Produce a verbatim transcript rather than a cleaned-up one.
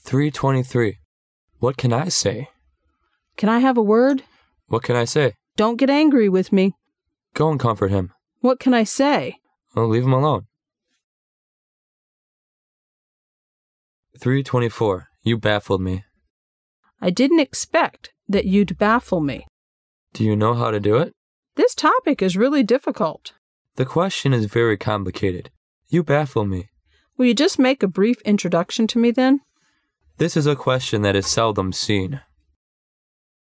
three twenty-three. What can I say? Can I have a word? What can I say? Don't get angry with me. Go and comfort him. What can I say? Oh, leave him alone. three twenty-four. You baffled me. I didn't expect that you'd baffle me. Do you know how to do it? This topic is really difficult. The question is very complicated. You baffle me. Will you just make a brief introduction to me then? This is a question that is seldom seen.